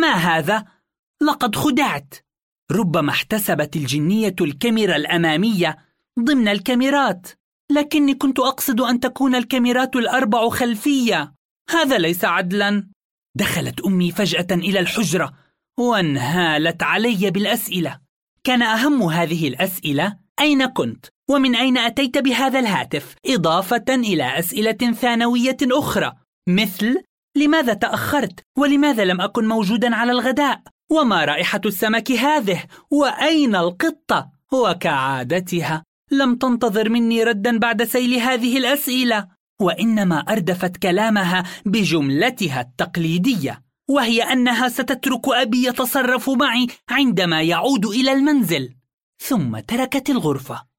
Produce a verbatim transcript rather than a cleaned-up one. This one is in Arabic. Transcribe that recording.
ما هذا؟ لقد خدعت. ربما احتسبت الجنية الكاميرا الأمامية ضمن الكاميرات، لكني كنت أقصد أن تكون الكاميرات الأربع خلفية. هذا ليس عدلا. دخلت أمي فجأة إلى الحجرة وانهالت علي بالأسئلة. كان أهم هذه الأسئلة: أين كنت؟ ومن أين أتيت بهذا الهاتف؟ إضافة إلى أسئلة ثانوية أخرى مثل: لماذا تأخرت؟ ولماذا لم أكن موجودا على الغداء؟ وما رائحة السمك هذه؟ وأين القطة؟ وكعادتها لم تنتظر مني ردا بعد سيل هذه الأسئلة، وإنما أردفت كلامها بجملتها التقليدية، وهي أنها ستترك أبي يتصرف معي عندما يعود إلى المنزل. ثم تركت الغرفة.